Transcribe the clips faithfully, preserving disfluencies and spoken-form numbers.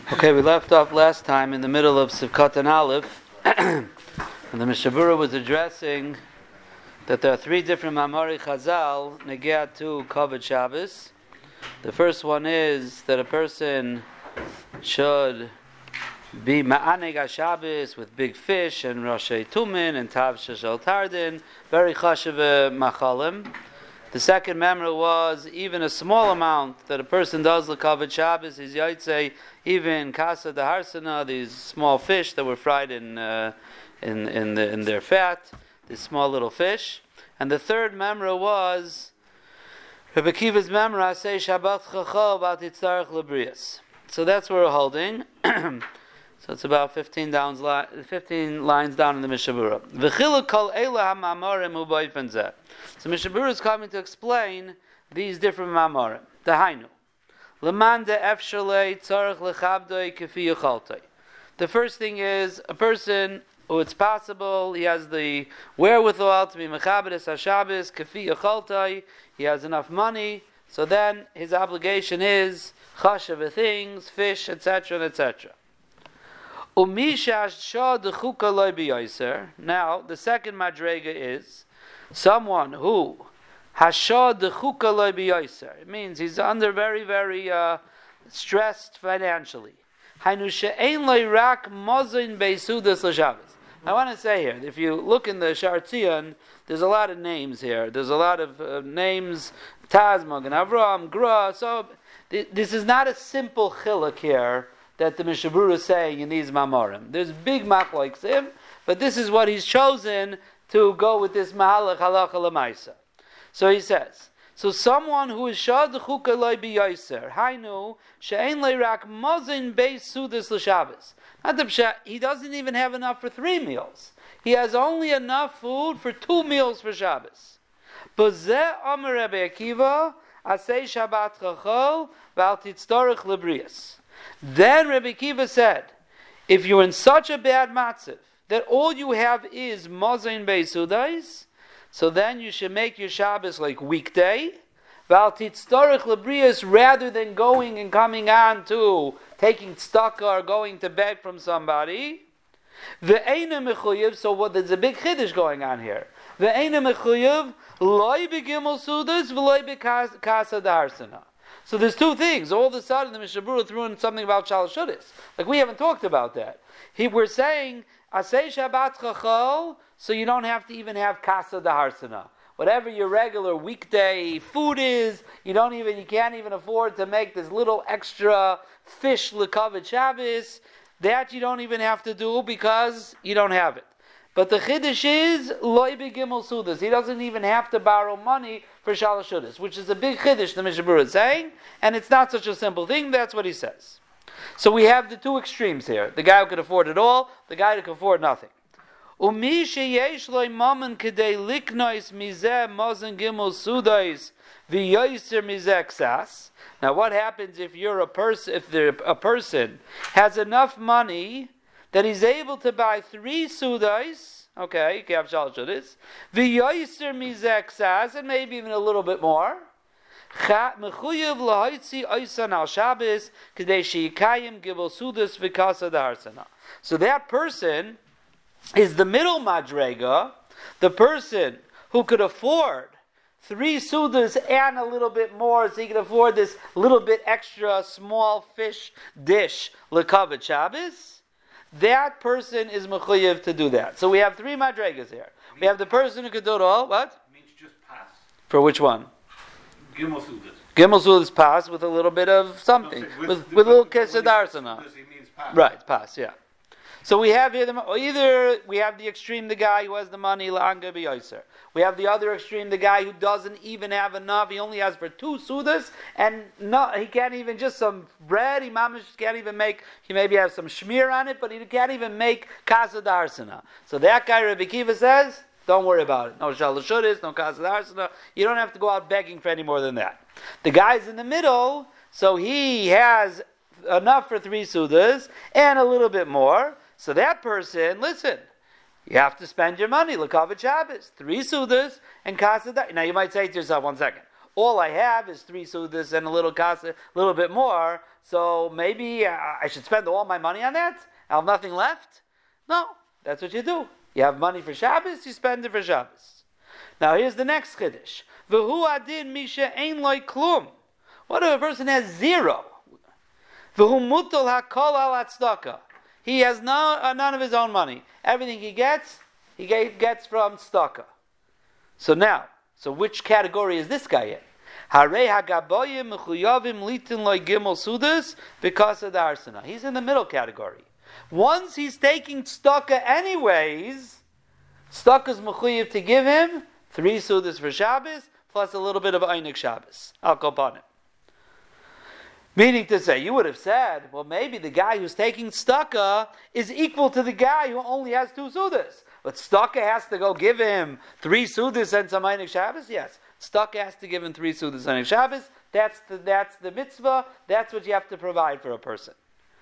Okay, we left off last time in the middle of Sivkot and Aleph, and the Mishnah Berurah was addressing that there are three different Mamari Chazal negea to Kavod Shabbos. The first one is that a person should be Ma'aneg HaShabbos with big fish and Roshei Tumin and Tav Sheshel Tardin, very chashuv machalim. The second memra was even a small amount that a person does l'kavod Shabbos is yaitze even kasa de harsana, these small fish that were fried in uh, in in, the, in their fat, these small little fish. And the third memra was Rebbe Kiva's memra say Shabbat chachol about yitzarech lebrias. So that's where we're holding. So it's about fifteen downs, fifteen lines down in the Mishnah Berurah. V'chiluk kol eila ha'mamarim hu b'ofen zeh. So Mishnah Berurah is coming to explain these different mamarim. The hainu. L'man de efshalei tzarech lechabdoi kefi yachaltoi. The first thing is a person who it's possible he has the wherewithal to be mechaberes hashabbos kefi yachaltoi. He has enough money, so then his obligation is chashuv things, fish, et cetera, et cetera. Now, the second madrega is someone who hashad the chuka loy b'yoser. It means he's under very, very uh, stressed financially. I want to say here, if you look in the Shartzion, there's a lot of names here. There's a lot of uh, names, Tazmog and Avram, Gra. So th- this is not a simple chiluk here that the Mishnah Berurah is saying in these Mamorim. There's big machloksim, but this is what he's chosen to go with this Mahalach Halacha L'Maisa. So he says, so someone who is Shad Chuka Loi B'Yoser, Hainu, She'en Leirak Mozin Beis Sudas L'Shabbos. Not the he doesn't even have enough for three meals. He has only enough food for two meals for Shabbos. B'zeh Omer Rebbe Akiva, Asei Shabbat Chachol, V'al Titztorech Lebrias. Then Rebbe Akiva said, if you're in such a bad matziv that all you have is Mozain Beisudais, so then you should make your Shabbos like weekday, Val Titztorech Lebrias, rather than going and coming on to taking tzedakah or going to beg from somebody. Ve'eina mechuyev, so what? There's a big chiddush going on here. Ve'eina mechuyev loy begimel sudas v'loy bekasa darsana. So there's two things. All of a sudden, the Mishnah Berurah threw in something about Shalosh Shudas. Like we haven't talked about that. He, we're saying Asay Shabbat Chachol, so you don't have to even have Kasa Daharsana. Whatever your regular weekday food is, you don't even, you can't even afford to make this little extra fish l'kavod Shabbos. That you don't even have to do because you don't have it. But the chiddush is loy begimel sudas. He doesn't even have to borrow money for shalosh shudas, which is a big chiddush the Mishnah Berurah is saying, and it's not such a simple thing. That's what he says. So we have the two extremes here: the guy who could afford it all, the guy who can afford nothing. Umi sheyesh loy mamen kedei liknois mizeh mozen gimel sudais v'yoyser mizeh ksas. Now, what happens if you're a person? If there, a person has enough money that he's able to buy three sudais, okay, kav shal shudas, v'yoyser mizeh ksas, and maybe even a little bit more. Mechuyev lahaitzi oisan al Shabbos kedei sheikayim gibel sudas v'kasa daharsana. So that person is the middle madrega, the person who could afford three sudas and a little bit more, so he can afford this little bit extra small fish dish l'kavod Shabbos. That person is mechuyev to do that. So we have three madregas here. We have the person who could do it all. What? It means just pass. For which one? Gimel sudas. Gimel sudas pass with a little bit of something, No, with, with, with, with a little kesadarsana. He means pass. Right, pass. Yeah. So we have here the, either we have the extreme, the guy who has the money, la'anga b'yoser. We have the other extreme, the guy who doesn't even have enough. He only has for two sudas, and no, he can't even just some bread. He mamish can't even make. He maybe has some shmir on it, but he can't even make kasa darsana. So that guy, Rebbe Kiva says, don't worry about it. No shalosh shudas, no kasa darsana. You don't have to go out begging for any more than that. The guy's in the middle, so he has enough for three sudas and a little bit more. So that person, listen, you have to spend your money. L'kavod Shabbos, three sudas and kasa dar. Now you might say to yourself, one second. all I have is three sudas and a little casa, a little bit more, so maybe uh, I should spend all my money on that? I have nothing left? No, that's what you do. You have money for Shabbos, you spend it for Shabbos. Now here's the next chiddush. V'hu adin misha ein loy klum. What if a person has zero? V'hu mutal hakol al tzedakah. He has no, uh, none of his own money. Everything he gets, he gets from tzedakah. So now, so which category is this guy in? Harei hagaboyim mechuyavim litin loy gimel sudas because of the arsana. He's in the middle category. Once he's taking tzedakah anyways, tzedakah is mechuyev to give him three sudas for Shabbos plus a little bit of einik Shabbos. Al kopanim. Meaning to say, you would have said, well, maybe the guy who's taking tzedakah is equal to the guy who only has two sudas. But tzedakah has to go give him three sudas and some einik Shabbos? Yes. Tzedakah has to give him three sudas and einik Shabbos. That's the, that's the mitzvah. That's what you have to provide for a person.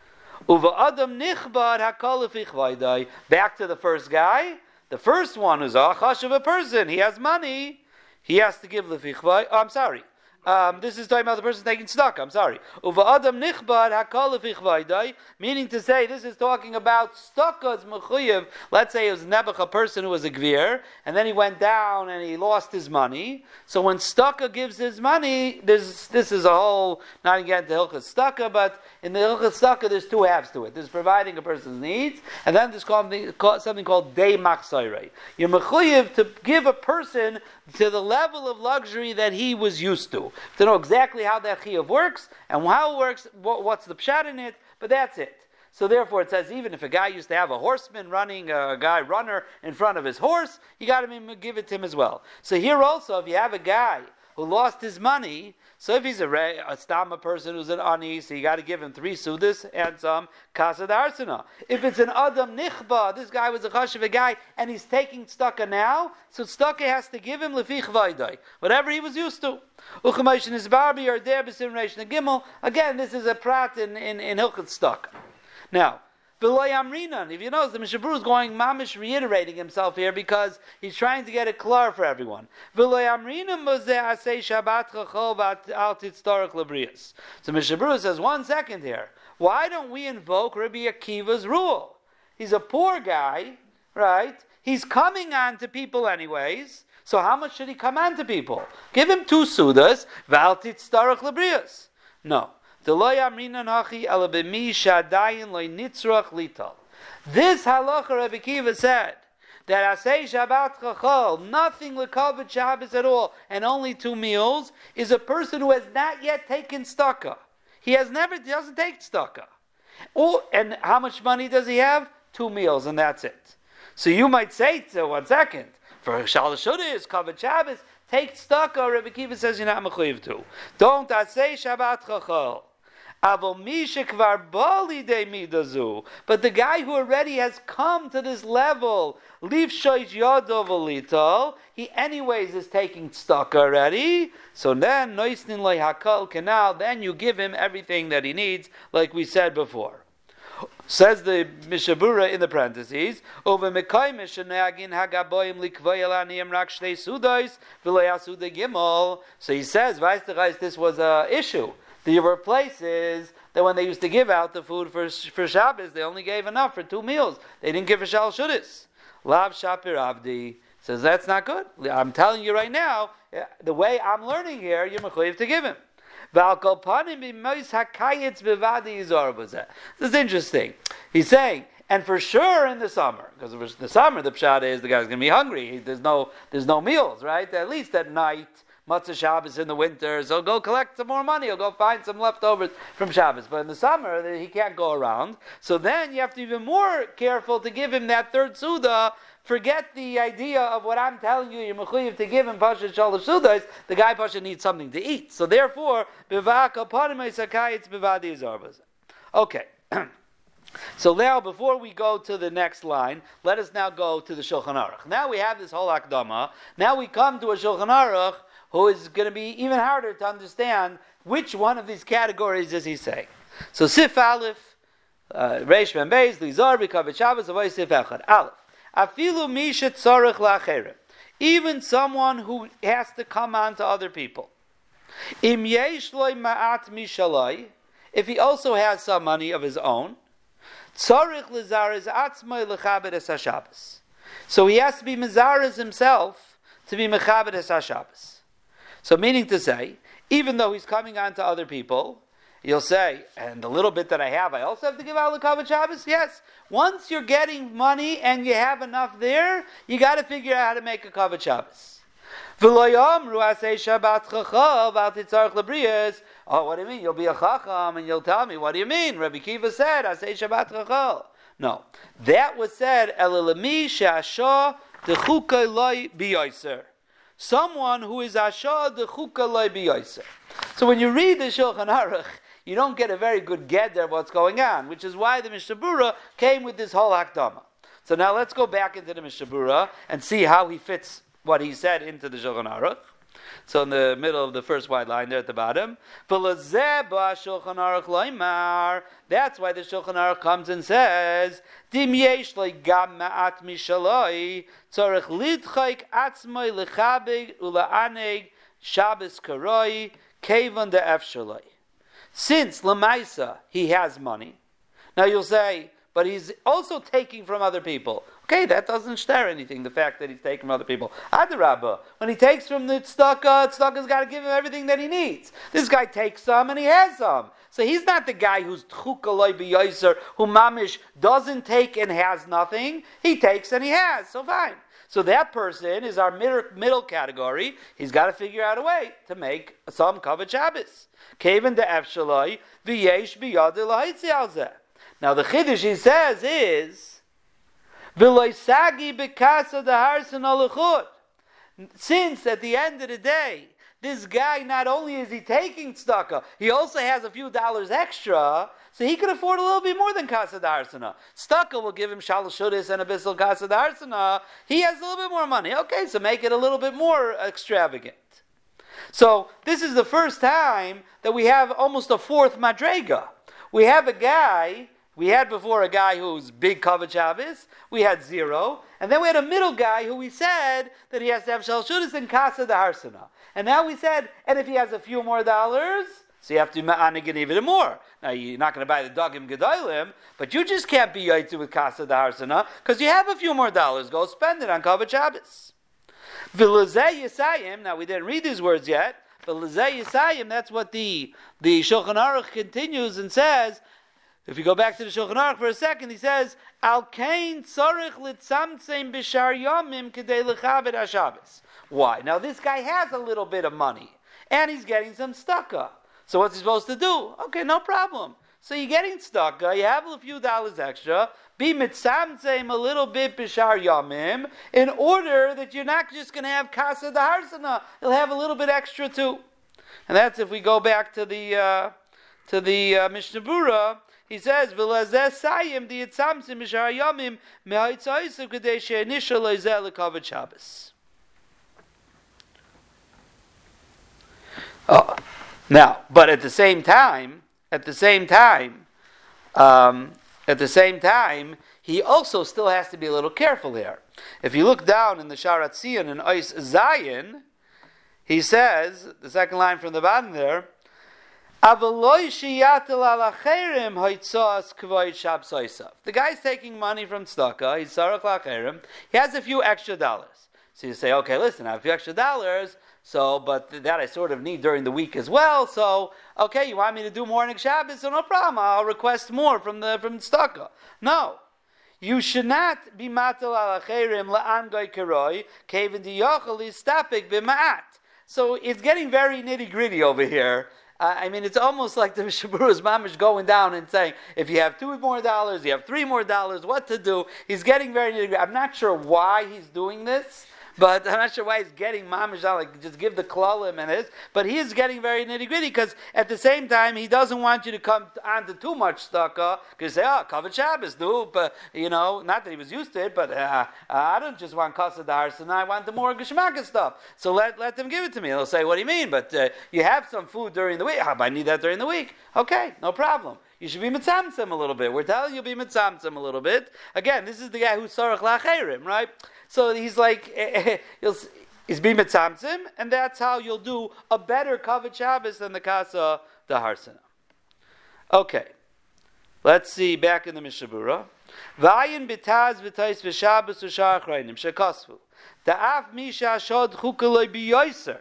Uva adam nichbad hakol lefichvaydai. Back to the first guy. The first one who's a chash of a person. He has money. He has to give lefichvay. Oh, I'm sorry. Um, this is talking about the person taking tzedakah. I'm sorry. Uva adam nichbad hakol lefichvaydai. Meaning to say, this is talking about tzedakah's mechuyev. Let's say it was Nebuch, a person who was a gvir, and then he went down and he lost his money. So when tzedakah gives his money, there's this is a whole, not again to hilchas tzedakah, but in the hilchas tzedakah there's two halves to it. There's providing a person's needs, and then there's called, something called dei machsairei. You're mechuyev to give a person to the level of luxury that he was used to. To know exactly how that chiyuv works, and how it works, what, what's the pshat in it, but that's it. So therefore it says, even if a guy used to have a horseman running, a guy runner in front of his horse, you got to give it to him as well. So here also, if you have a guy who lost his money, so if he's a, re, a stama person who's an ani, so you got to give him three sudas and some kasad arsana. If it's an adam nichba, this guy was a chashiv a guy, and he's taking tzedakah now, so tzedakah has to give him lefich vaydai, whatever he was used to. Uchamayishin is barbi or der b'sim reish gimel. Again, this is a prat in in, in hilchot tzedakah. Now, V'lo yamrinan. If you notice, the Mishnah Berurah is going mamish reiterating himself here because he's trying to get it clear for everyone. V'lo yamrinan mozeh asay Shabbat chachol al titztorach lebrius. So Mishnah Berurah says, one second here. Why don't we invoke Rabbi Akiva's rule? He's a poor guy, right? He's coming on to people anyways. So how much should he come on to people? Give him two sudas. V'al titztorach lebrius. No. This halacha Rabbi Akiva said that asay Shabbat chachol, nothing lekavod Shabbos at all, and only two meals, is a person who has not yet taken tzedakah. He has never, he doesn't take tzedakah. Oh, and how much money does he have? Two meals, and that's it. So you might say, so one second, for Shalosh Shudas, kavod Shabbos, take tzedakah. Rabbi Akiva says you're not mechuyev to. Don't asay Shabbat chachol. But the guy who already has come to this level, he anyways is taking tzedakah already. So then, then you give him everything that he needs, like we said before. Says the Mishnah Berurah in the parentheses, so he says, this was an issue. There were places that when they used to give out the food for for Shabbos, they only gave enough for two meals. They didn't give for Shal Shudas. Lav Shapir Avdi says that's not good. I'm telling you right now, the way I'm learning here, you're mechuyev to give him. This is interesting. He's saying, and for sure in the summer, because in the summer the pshat is the guy's going to be hungry. There's no there's no meals, right? At least at night. Matzah Shabbos in the winter, so go collect some more money, or go find some leftovers from Shabbos. But in the summer, he can't go around. So then you have to be even more careful to give him that third Suda. Forget the idea of what I'm telling you, you're mechuyev to give him Pasha Shalosh Sudas. The guy Pasha needs something to eat. So therefore, Bivaka Panimay Sakayitz Bivadi Zarbaz. Okay. So now, before we go to the next line, let us now go to the Shulchan Aruch. Now we have this whole Akdama. Now we come to a Shulchan Aruch who is going to be even harder to understand which one of these categories is he saying. So Sif Aleph, Reish Ben Beis, Lizar, B'Kavod Shabbos, Avoy Sif Echad. Aleph. Afilu Misha Tzarech La'acherem. Even someone who has to come on to other people. Im yesh loy ma'at mishaloi, if he also has some money of his own, tzarich lizarez atzmai lechabed es haShabbos. So he has to be mizarez himself to be mechabed es haShabbos. So meaning to say, even though he's coming on to other people, you'll say, and the little bit that I have, I also have to give out lechabed Shabbos? Yes. Once you're getting money and you have enough there, you got to figure out how to make a kavod Shabbos. Oh, what do you mean? You'll be a chacham and you'll tell me, what do you mean? Rabbi Kiva said, Asay Shabbat chachal. No. That was said, Elilami she'asha dechuka loy biyoser. Someone who is asha dechuka loy biyoser. So when you read the Shulchan Aruch, you don't get a very good get there of what's going on, which is why the Mishnah Berurah came with this whole Hakdama. So now let's go back into the Mishnah Berurah and see how he fits what he said into the Shulchan Aruch. So in the middle of the first white line there at the bottom, that's why the Shulchan Aruch comes and says, Dim yesh loy gam ma'at mishaloi, tzorech lidchayk atzmai lechabeg ula'aneg Shabbos karoi kevan de efshaloi. Since Lamaisa, he has money. Now you'll say, but he's also taking from other people. Okay, that doesn't stir anything, the fact that he's taking from other people. Adarabba, when he takes from the tzedakah, tzedakah's got to give him everything that he needs. This guy takes some and he has some. So he's not the guy who's tchukaloi b'yoser, who mamish doesn't take and has nothing. He takes and he has, so fine. So that person is our middle, middle category. He's got to figure out a way to make some kavod Shabbos. Kevan de efshaloi v'yesh biyad l'haitzi al zeh. Now the chiddush he says is v'loi sagi b'kasa deharsin alechut. Since at the end of the day, this guy not only is he taking tzedakah, he also has a few dollars extra, so he could afford a little bit more than kasa d'harsana. Tzedakah will give him shalosh shudas and a bissel kasa d'harsana. He has a little bit more money. Okay, so make it a little bit more extravagant. So this is the first time that we have almost a fourth madrega. We have a guy. We had before a guy who's big kavod Shabbos. We had zero. And then we had a middle guy who we said that he has to have shal shudas and kasa d'harsana. And now we said, and if he has a few more dollars, so you have to ma'anig and even more. Now you're not going to buy the dagim gedolim, but you just can't be yaitzu with kasa d'harsana because you have a few more dollars. Go spend it on kavod Shabbos. V'lezeh yisayim. Now we didn't read these words yet, but lezeh yisayim. That's what the the Shulchan Aruch continues and says. If you go back to the Shulchan Aruch for a second, he says, Al kain tzarich litzamtzem b'shar yomim kedei lechabed haShabbos. Why? Now this guy has a little bit of money, and he's getting some tzedakah. So what's he supposed to do? Okay, no problem. So you're getting tzedakah, you have a few dollars extra, be mitzamtzem a little bit b'shar yomim, in order that you're not just going to have kasa d'harsana, you'll have a little bit extra too. And that's if we go back to the uh, to the uh, Mishnah Berurah. He says, "V'lazeh sayim di yitzamtzim b'shar yomim me'haitzaisu k'dei she'nishal le'zeh lekavod Shabbos." Oh, now, but at the same time, at the same time, um, at the same time, he also still has to be a little careful here. If you look down in the Sharat Zion in Ois Zayin, he says, the second line from the bottom there, the guy's taking money from tzedakah, he's sarach lacherim, he has a few extra dollars. So you say, okay, listen, I have a few extra dollars, so, but that I sort of need during the week as well, so, okay, you want me to do morning Shabbos, so no problem, I'll request more from the from tzedakah. No. You should not be matal alacherim la'an goy keroi, kevin diyochel istapik b'ma'at. So it's getting very nitty-gritty over here. Uh, I mean, it's almost like the Mishnah Berurah's mamish going down and saying, if you have two more dollars, you have three more dollars, what to do? He's getting very nitty-gritty. I'm not sure why he's doing this, but I'm not sure why he's getting mamish out, like just give the klalim and this, but he is getting very nitty-gritty because at the same time, he doesn't want you to come on to too much tzedakah because you say, oh, kavod Shabbos, do, but, you know, not that he was used to it, but uh, uh, I don't just want kasa d'harsana, I want the more geshmaka stuff. So let, let them give it to me. They'll say, what do you mean? But uh, you have some food during the week. Oh, but I need that during the week. Okay, no problem. You should be mitzamtzem a little bit. We're telling you to be mitzamtzem a little bit. Again, this is the guy who's sarach lacherim, right? So he's like, is be mitzamtzim, and that's how you'll do a better kavod Shabbos than the kasa daharsana. Okay, let's see back in the Mishnah Berurah. V'ayin b'taz v'tais v'Shabbos v'shar achrayim shekasvu da'af misha shod chukaloi b'yoyser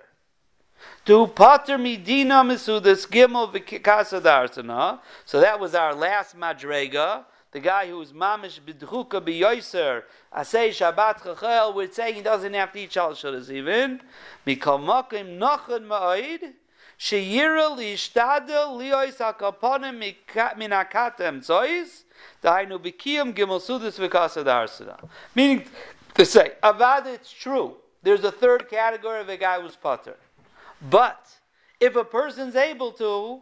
to pater midina misudas gimel v'kasa daharsana. So that was our last madrega. The guy who was mamish b'dchuka b'yoyser asay Shabbat chachel, we're saying he doesn't have to eat shalosh shadas even. Mikol makim nachon ma'od sheyira lishtadel liois hakaponim min hakatem tzois dainu b'kiyam gimel sudas v'kasa daharsana. Meaning to say, avad, it's true. There's a third category of a guy who's pater. But if a person's able to,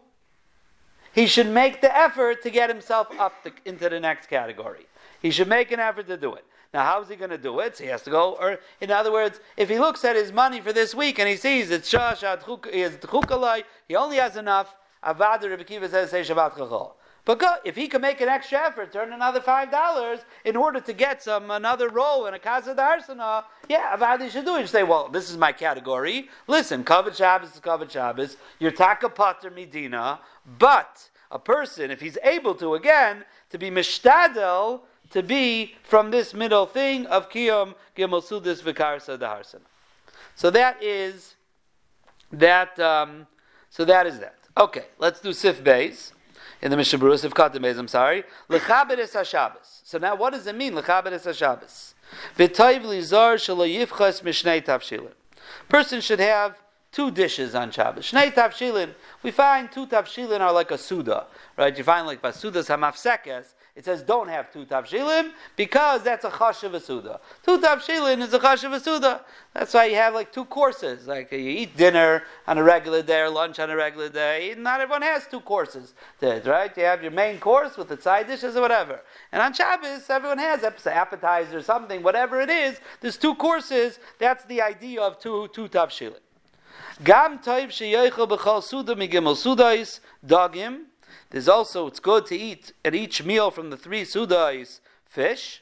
he should make the effort to get himself up to, into the next category. He should make an effort to do it. Now, how is he going to do it? So he has to go, or in other words, if he looks at his money for this week and he sees it's shashat chukalai, he only has enough. Avad Rebbe Kiva says, say Shabbat chachol. But go, if he can make an extra effort, turn another five dollars in order to get some another roll in a Kasa Darsana, yeah, Avadi should do it. You say, well, this is my category. Listen, Kavod Shabbos is Kavod Shabbos. You're Taka Pater Medina. But a person, if he's able to, again, to be Mishtadel, to be from this middle thing of Kiyom Gimel Sudis Vikarsa Daharsana. So that is that. Um, so that is that. Okay, let's do Sif Beis. In the Mishnah Berurah, Sif Katan Beis, I'm sorry. L'chaberes HaShabbos. So now what does it mean, L'chaberes HaShabbos? V'toiv lizar shelo yifchas mishnei tavshilin. Person should have two dishes on Shabbos. Shnei tavshilin. We find two tavshilin are like a suda. Right? You find like Basudas HaMafsekes, it says don't have two tavshilin because that's a chashav suda. Two tavshilin is a chashav suda. That's why you have like two courses. Like you eat dinner on a regular day or lunch on a regular day. Not everyone has two courses. Right? You have your main course with the side dishes or whatever. And on Shabbos, everyone has appetizer or something, whatever it is. There's two courses. That's the idea of two two tavshilin. Gam toiv sheyochel b'chol suda migimel sudais dagim. There's also, it's good to eat at each meal from the three sudais fish.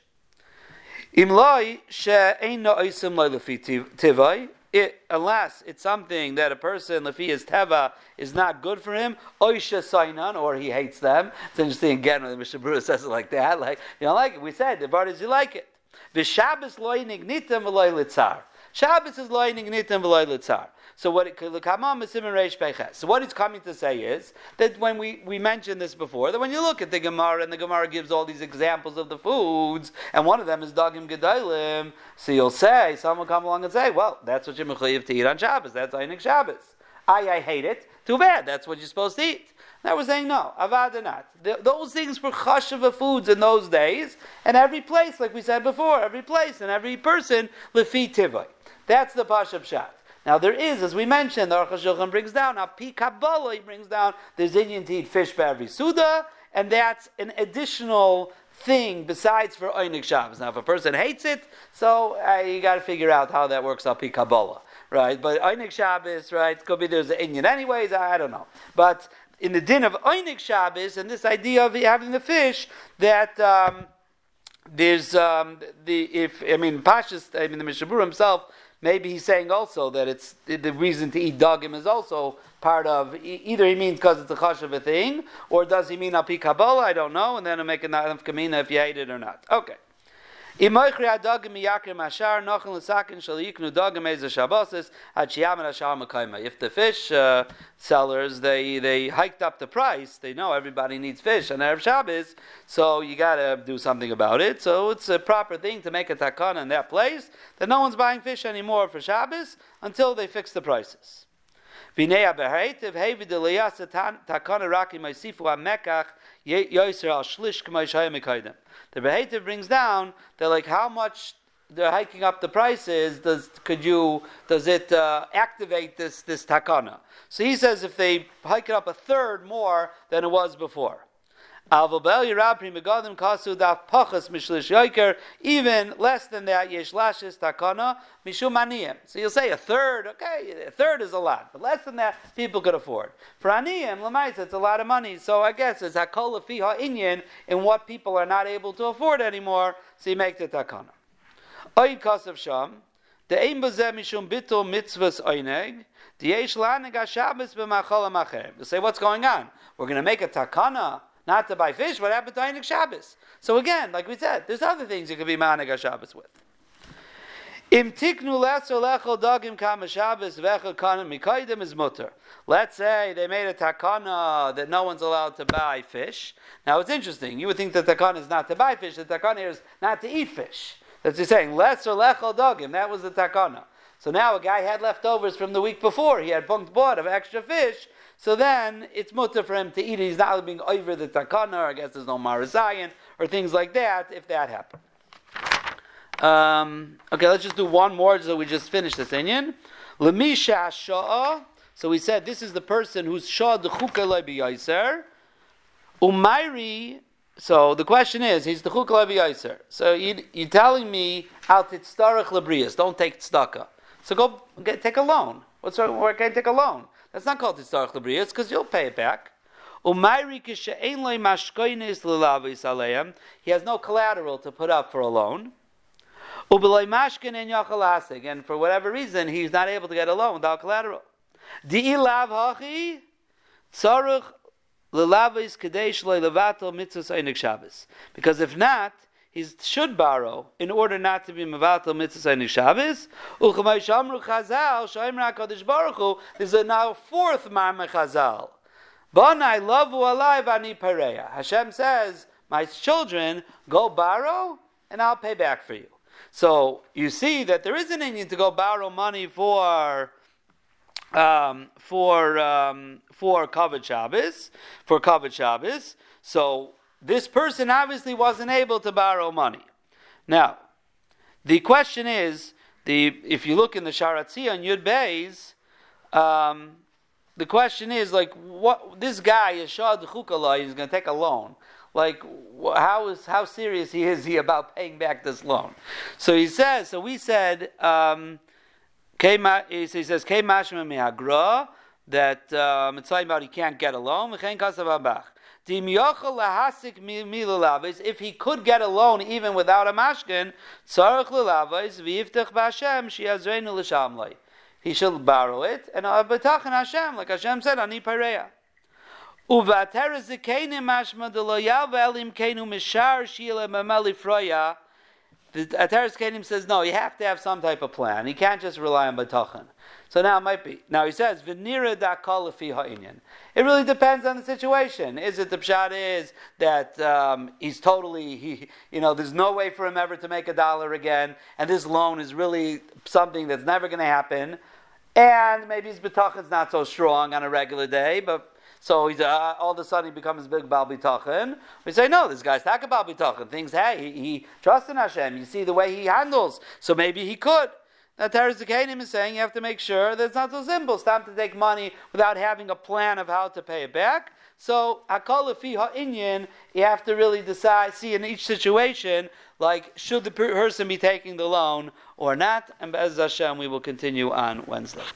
Imlai she'eino oisim lo lefi tivai. Unless it's something that a person lefi his teva is not good for him, oisha sainan, or he hates them. It's interesting again when the Mishnah Berurah says it like that. Like you don't like it. We said the part is you like it. V'Shabbos lo nignitam v'lo litzar. Shabbos is lo nignitam v'lo litzar. So what it So what it's coming to say is that when we, we mentioned this before, that when you look at the Gemara and the Gemara gives all these examples of the foods, and one of them is dagim gedalim, so you'll say, someone will come along and say, well, that's what you're mechayiv to eat on Shabbos. That's Einik Shabbos. I I hate it. Too bad. That's what you're supposed to eat. Now we're saying no, avada not. The, those things were chashava foods in those days, and every place, like we said before, every place and every person lefi tivai. That's the pashup shat. Now there is, as we mentioned, the Aruch HaShulchan brings down, now Pi Kabbalah, he brings down, there's Indian to eat fish by every Suda, and that's an additional thing besides for Einik Shabbos. Now if a person hates it, so uh, you got to figure out how that works out Pi Kabbalah, right? But Einik Shabbos, right, it could be there's an Indian anyways, I don't know. But in the din of Einik Shabbos, and this idea of having the fish, that... Um, there's um, the if I mean Pashas, I mean the Mishnah Berurah himself. Maybe he's saying also that it's the reason to eat dagim is also part of either he means because it's a chashav a thing, or does he mean al pi Kabbalah? I don't know, and then he'll make a nafka mina if you hate it or not. Okay. If the fish uh, sellers they, they hiked up the price, they know everybody needs fish on Erev Shabbos, so you got to do something about it. So it's a proper thing to make a takana in that place that no one's buying fish anymore for Shabbos until they fix the prices. The Behetiv brings down that like how much they're hiking up the prices. Does could you does it uh, activate this this takana? So he says if they hike it up a third more than it was before. Even less than that, yesh lashes takana mishum aniyim. So you'll say a third, okay, a third is a lot, but less than that, people could afford. For aniyim, l'maisa, it's a lot of money. So I guess it's hakol lefi ha'inyan in what people are not able to afford anymore. So you make the takana. Oid kasav sham. the ein bazeh mishum bitul mitzvahs oineg, the yesh laneg ha-Shabbos b'machol ha-macher. They say, what's going on? We're going to make a takana not to buy fish. What happened to Einig Shabbos? So again, like we said, there's other things you could be ma'aneg ha-Shabbos with. Im tiknu letzo lechol dagim kama Shabbos vechel kana mikaydem is mutter. Let's say they made a takana that no one's allowed to buy fish. Now it's interesting. You would think that the takana is not to buy fish. The takana here is not to eat fish. That's he's saying. Letzo lechol dagim. That was the takana. So now a guy had leftovers from the week before. He had punked bought of extra fish. So then it's mutter for him to eat it. He's not being over the takana, or I guess there's no marazayan, or things like that, if that happened. Um, okay, let's just do one more so we just finish this inyan. Lemisha sha'a. So we said this is the person who's sha'a d'chuka lo b'yaiser. Umayri. So the question is, he's d'chuka lo b'yaiser. So you, you're telling me, al titztarech lebrias, don't take tzedakah. So go get, take a loan. What's wrong? Why can't I take a loan? That's not called titztarech lebrias because you'll pay it back. Umayri kishe'ein lo mashkoines l'lavis aleim. He has no collateral to put up for a loan. And for whatever reason, he's not able to get a loan without collateral. Because if not, he should borrow in order not to be mevatel mitzvah einik Shabbos. There's a now fourth ma'ameh chazal. Hashem says, my children, go borrow and I'll pay back for you. So you see that there is an inyan to go borrow money for um, for um, for Kavod Shabbos, for Kavod Shabbos. So this person obviously wasn't able to borrow money. Now, the question is, the if you look in the Sharatzia on Yud Beis, um, the question is like, what this guy Yeshua D'Chukallah, he's going to take a loan. Like, how is how serious he is he about paying back this loan? So he says. So we said. Um, he says Kei Mashma Mehagra that um, it's talking about he can't get a loan. If he could get a loan even without a mashkin, he should borrow it and b'tachan Hashem, like Hashem said, Ani Pareya. The Ateres Kenim says, no, you have to have some type of plan. You can't just rely on B'tachan. So now it might be. Now he says, V'nira da'kol lefi ha'inyan. It really depends on the situation. Is it the pshat is that um, he's totally, he, you know, there's no way for him ever to make a dollar again, and this loan is really something that's never going to happen, and maybe his B'tachan's not so strong on a regular day, but so he's, uh, all of a sudden he becomes big Baal B'tachan. We say, no, this guy's talking about B'tachan. Things, hey, he, he trusts in Hashem. You see the way he handles. So maybe he could. Now, Teres Zekanim is saying you have to make sure that it's not so simple. It's time to take money without having a plan of how to pay it back. So, Hakol Lefi Ha'inyan, you have to really decide, see in each situation, like, should the person be taking the loan or not? And Be'ez Hashem, we will continue on Wednesday.